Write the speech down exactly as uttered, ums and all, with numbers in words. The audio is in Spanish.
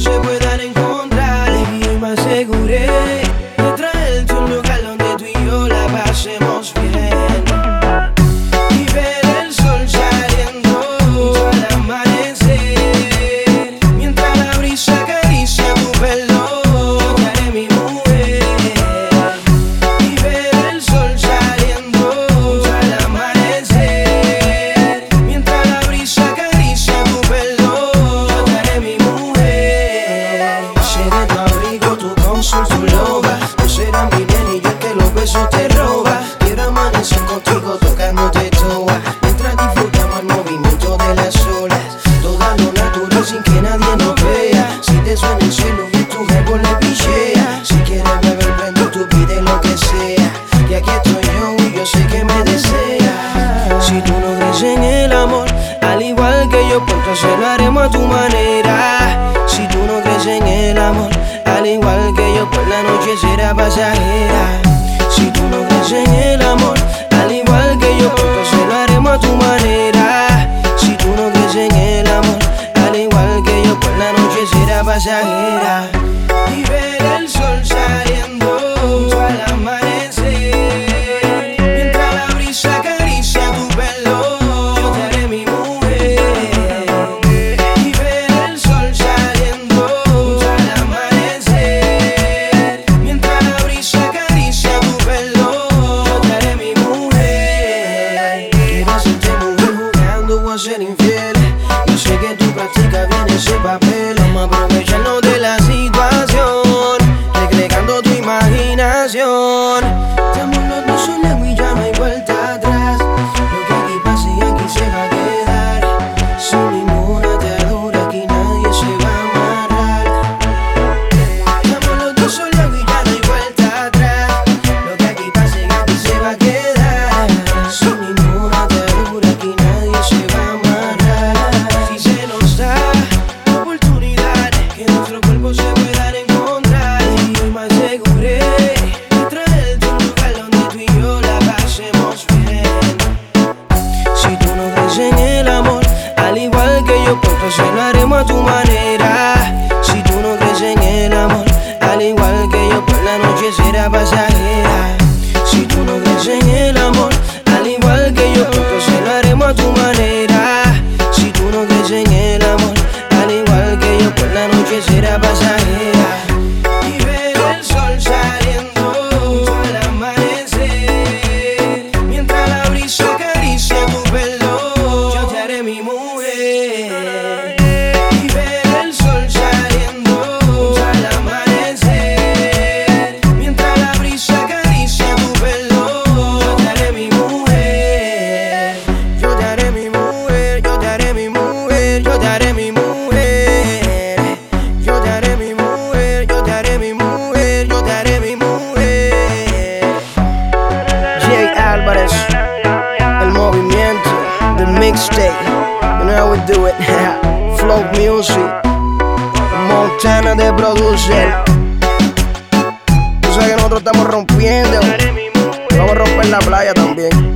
se puedan encontrar. Y hoy me aseguré de traerte a un lugar donde tú y yo la pasemos bien y ver el sol saliendo al amanecer, mientras la brisa acaricia tu pelo. Yo te haré mi mujer y ver el sol saliendo al amanecer, mientras la brisa acaricia tu pelo. Yo te haré mi mujer. Seré tu abrigo, tu cónsul, tu loba. Tú serás mi bien y yo el que los besos te roba. Quiero amanecer contigo tocándote toa, mientras disfrutamos el movimiento de las olas. Toda lo natural sin que nadie nos vea. Si te suena el cielo y tu jevo le pichea. Si quieres beber prendo, tú pide lo que sea. Y aquí estoy yo y yo sé que me desea. Si tú no crees en el amor, al igual que yo, pues entonces lo haremos a tu manera. Si tú no crees en el amor, al igual que yo, pues la noche será pasajera. Si tú no crees en el amor, al igual que yo, pues entonces lo haremos a tu manera. Si tú no crees en el amor, al igual que yo, pues la noche será pasajera. Y ver el sol saliendo al amanecer, mientras la brisa acaricia tu pelo. Yo te haré mi mujer y ver el sol saliendo al amanecer, mientras la brisa acaricia tu pelo. Yo te haré mi mujer. Quiero hacerte mujer jugando o a ser infiel. Yo sé que tú practicas bien ese papel. Vamos a aprovecharnos de la situación, recreando tu imaginación. Estamos los dos solos y ya no hay vuelta atrás. Lo que aquí pase y aquí se va a quedar. Sin ninguna atadura aquí nadie se va a amarrar. Estamos los dos solos y ya no hay vuelta atrás. Lo que aquí pase y aquí se va a quedar. Sin ninguna atadura aquí nadie se va a amarrar. Si se nos da la oportunidad que nuestros cuerpos se puedan encontrar, y hoy me aseguré de traerte a un lugar donde tú y yo la pasemos bien. Si tú no crees en el amor, al igual que yo, pues entonces lo haremos a tu manera. Si tú no crees en el amor, al igual que yo, pues la noche será pasajera. Si tú no crees en el amor, al igual que yo, pues entonces lo haremos a tu manera. Si tú no crees en el amor, al igual que yo, pues la noche será pasajera. Y ver el sol saliendo al amanecer, mientras la brisa acaricia tu pelo. Yo te haré mi mujer y ver el sol saliendo al amanecer, mientras la brisa acaricia tu pelo. Yo te haré mi mujer. Yo te haré mi mujer. Yo te haré mi mujer. Yo te haré mi mujer. Yo te haré mi mujer. Yo te haré mi mujer. Yo te haré mi mujer. Jay Álvarez, el movimiento, the mixtape. You know how we do it. Flow Music, Montana de producer. Tú sabes que nosotros estamos rompiendo. Vamos a romper la playa también.